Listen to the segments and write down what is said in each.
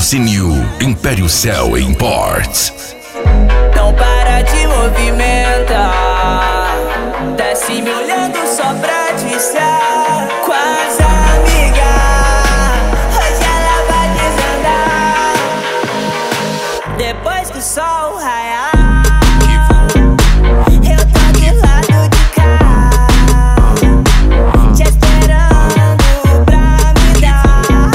Patrocínio Império Cell Imports. Não para de movimentar, desce me olhando só pra disser. Com as amigas, hoje ela vai desandar. Depois que o sol raiar, eu tô do lado de cá, te esperando pra me dar.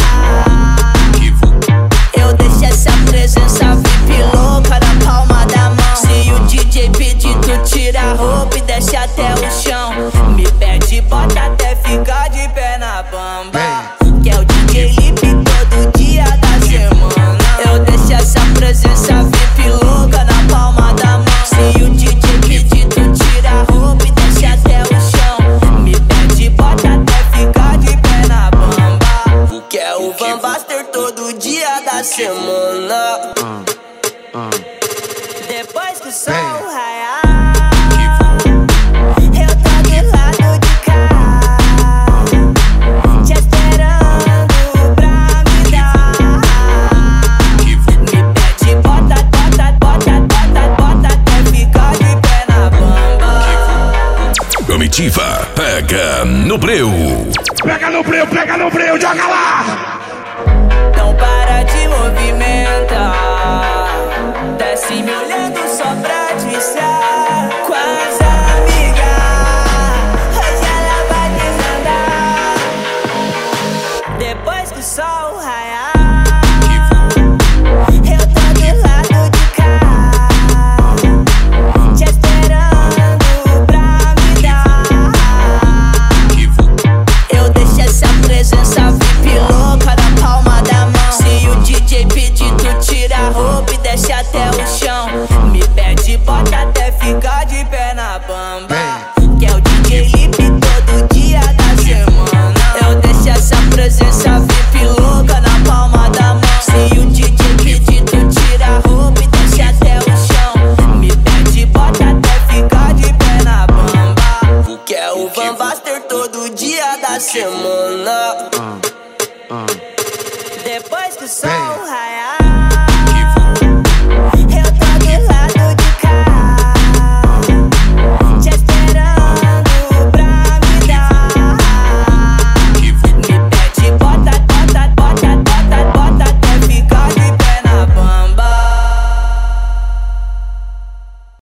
Eu deixo essa presença VIP louca na palma da mão. Se o DJ pedir, tu tira a roupa e desce até o chão. Me pede, bota até ficar de pé na bamba, que é o DJ Lipe todo dia da semana. Eu deixo essa presença VIP louca na palma da mão. Se o DJ pedir, tu tira a roupa e desce até o chão. Me pede, bota até ficar de pé na bamba, que é o Van Baster todo dia da semana. Depois que o sol raiar, eu tô do lado de cá, te esperando pra me dar. Me pede, bota até ficar de pé na bamba. Comitiva pega no breu. Pega no breu, joga lá! Não para de movimentar, desce me olhando só pra disser. Com as amigas, hoje ela vai desandar. Depois que o sol raiar, eu tô do lado de cá, te esperando pra me dar. Eu deixo essa presença VIP louca na palma da mão. Se o DJ pedir, tu tira a roupa e desce até o chão. Me pede, bota até ficar de pé na bamba, que é o DJ Lipe todo dia da semana. Eu deixo essa presença VIP louca na palma da mão. Se o DJ pedir, tu tira a roupa e desce até o chão. Me pede, bota até ficar de pé na bamba, que é o Van Baster todo dia da semana. Depois que o sol raiar,